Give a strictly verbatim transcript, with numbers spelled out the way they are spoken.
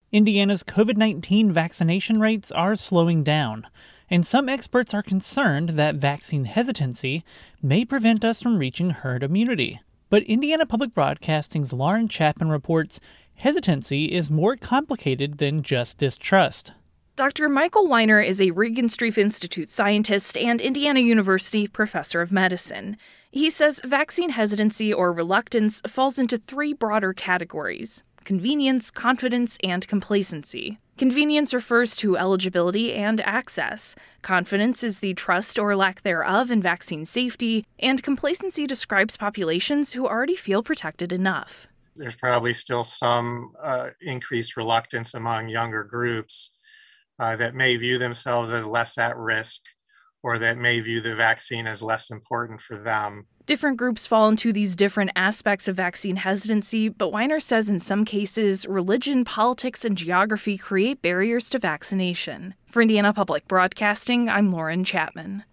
Indiana's covid nineteen vaccination rates are slowing down, and some experts are concerned that vaccine hesitancy may prevent us from reaching herd immunity. But Indiana Public Broadcasting's Lauren Chapman reports hesitancy is more complicated than just distrust. Doctor Michael Weiner is a Regenstrief Institute scientist and Indiana University professor of medicine. He says vaccine hesitancy or reluctance falls into three broader categories: convenience, confidence, and complacency. Convenience refers to eligibility and access. Confidence is the trust or lack thereof in vaccine safety, and complacency describes populations who already feel protected enough. There's probably still some uh, increased reluctance among younger groups uh, that may view themselves as less at risk, or that may view the vaccine as less important for them. Different groups fall into these different aspects of vaccine hesitancy, but Weiner says in some cases, religion, politics, and geography create barriers to vaccination. For Indiana Public Broadcasting, I'm Lauren Chapman.